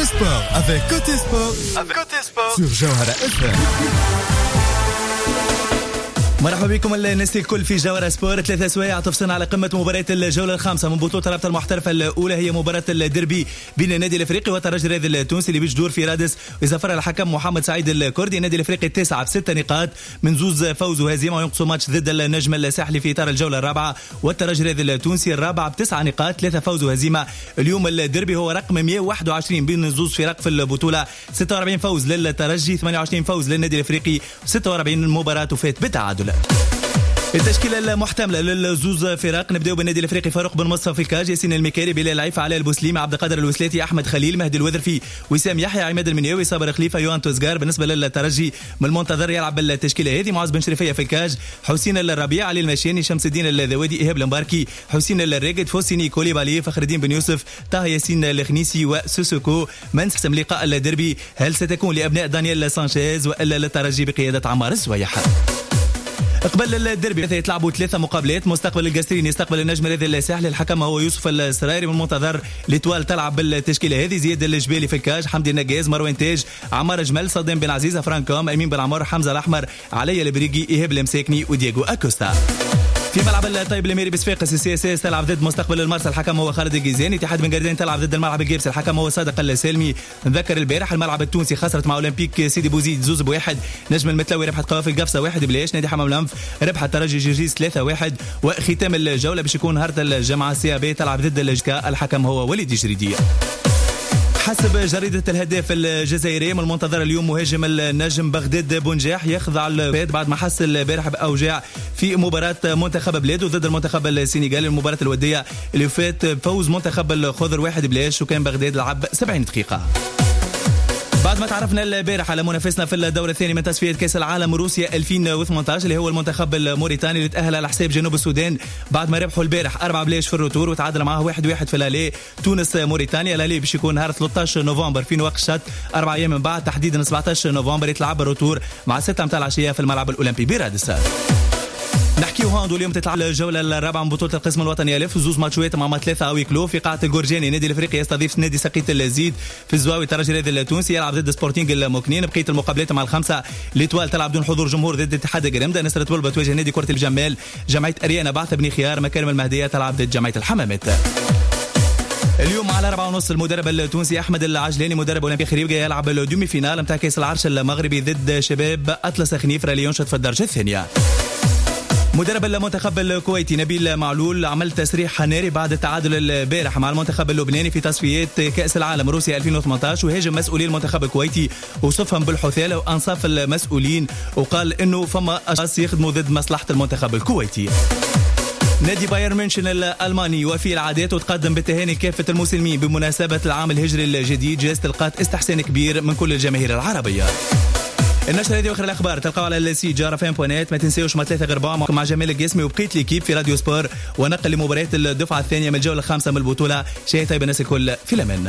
sport avec Côté Sport sur Jawhara FM. مرحبا بكم الناس الكل في جوهرة سبور. 3 سوايع تفصلنا على قمة مباريات الجولة الخامسة من بطولة رابطة المحترفة الأولى. هي مباراة الديربي بين النادي الأفريقي والترجي الرياضي التونسي اللي بيجدور في رادس، وإذا فرق الحكم محمد سعيد الكردي. النادي الأفريقي التاسع ب6 نقاط من زوز فوز وهزيمة، وينقصوا ماتش ضد النجم الساحلي في إطار الجولة الرابعة. والترجي الرياضي التونسي الرابع ب9 نقاط 3 فوز وهزيمة. اليوم الديربي هو رقم 121 بين زوز فرق في البطولة، 46 فوز للترجي، 28 فوز للنادي الأفريقي، 46 مباراة وفات بالتعادل. التشكيلة المحتملة للزوز فرق نبدأ بالنادي الأفريقي: فاروق بن مصطفى في الكاج، ياسين المكاري، بلال عيف، علاء البوسليم، عبد القادر الوسلاتي، أحمد خليل، مهدي الوذرفي، وسام يحيى، عماد المنيوي، صابر خليفة، يوان توزغار. بالنسبة للترجي من المنتظر يلعب بالتشكيلة هذه: معاذ بن شريفية في الكاج، حسين الربيع، علي المشاني، شمس الدين الذوادي، إيهاب المباركي، حسين الراقد، فوسيني كوليبالي، فخر الدين بن يوسف، طه ياسين الخنيسي وسوسوكو. من سحسم لقاء الديربي، هل ستكون لأبناء دانيال سانشيز وإلا للترجي بقيادة عمار السويح؟ قبل الديربي يتلعبوا 3 مقابلات. مستقبل القاسرين يستقبل النجم الرياضي الساحلي، الحكم هو يوسف السرايري. من المنتظر ليتوال تلعب بالتشكيله هذه: زياد الجبالي في الكاج، حمدي النجاز، مروان تاج، عمار جمل، صدام بن عزيزه، فرانكوم، امين بن عمر، حمزه الاحمر، علي البريقي، ايهاب المساكني، ودياغو اكوستا. في ملعب الطيب الميري بصفاقس السي اس اس تلعب ضد مستقبل المرسى، الحكم هو خالد الجيزاني. اتحاد بن قردين تلعب ضد الملعب الجيبس، الحكم هو صادق السالمي. نذكر البارح الملعب التونسي خسرت مع اولمبيك سيدي بوزيد 2-1. نجم المتلوي ربحت قوافل قفصه 1-0. نادي حمام الانف ربحت ترجي جرجيس 3-1. وختام الجوله باش يكون نهار الجمعه سي ا بي تلعب ضد الجكا، الحكم هو وليد جريدي. حسب جريدة الهداف الجزائرية من المنتظر اليوم مهاجم النجم بغداد بونجاح يخضع الفات بعد ما حس البارح بأوجاع في مباراة منتخب بلاده ضد المنتخب السنغالي. المباراة الودية اللي فات فوز منتخب الخضر 1-0، وكان بغداد لعب 70 دقيقة. بعد ما تعرفنا البارح على منافسنا في الدور الثاني من تصفية كأس العالم روسيا 2018 اللي هو المنتخب الموريتاني اللي تأهل على حساب جنوب السودان بعد ما ربحوا البارح 4-0 في الروتور وتعادل معاه 1-1 في الالي. تونس موريتانيا الالي باش يكون نهار 13 نوفمبر في نواكشوط، 4 ايام من بعد تحديدا 17 نوفمبر يتلعب الروتور مع 6 متاع العشية في الملعب الأولمبي برادس. نحكيو هاندو اليوم تتلعب الجولة الرابعة من بطولة القسم الوطني ألف، زوز ماتشات مع 3 أوي كلو في قاعة الجورجاني. نادي الأفريقي يستضيف نادي سقيط الزيد في الزواوي. الترجي الرياضي التونسي يلعب ضد سبورتينغ الموكنين. بقية المقابلات مع الخمسة: ليتوال تلعب دون حضور جمهور ضد اتحاد الجرمدة، نصرة بلبة تواجه نادي كرة الجمال، جمعية أريانا بعث بن خيار، مكارم المهدية تلعب ضد جمعية الحمامات. اليوم على 4:30 المدرب التونسي أحمد العجلاني مدرب أولمبي خريبكا يلعب الدومي فينال متاع كأس العرش المغربي ضد شباب أطلس خنيفرة اللي ينشط في الدرجة الثانية. مدرب المنتخب الكويتي نبيل معلول عمل تصريح ناري بعد التعادل البارح مع المنتخب اللبناني في تصفيات كأس العالم روسيا 2018، وهاجم مسؤولي المنتخب الكويتي وصفهم بالحثالة وأنصاف المسؤولين، وقال إنه فما أشخاص يخدموا ضد مصلحة المنتخب الكويتي. نادي بايرن ميونخ الألماني وفي العادات وتقدم بالتهاني كافة المسلمين بمناسبة العام الهجري الجديد، جائزة تلقات استحسان كبير من كل الجماهير العربية. النشرة هذه واخر الاخبار تلقاو على السي جارفين.net. ما تنساوش ما 3 مع جمال القاسمي وبقيه ليكيب في راديو سبور، ونقل لمباريات الدفعه الثانيه من الجوله الخامسه من البطوله. شيء طيب الناس الكل في الامان.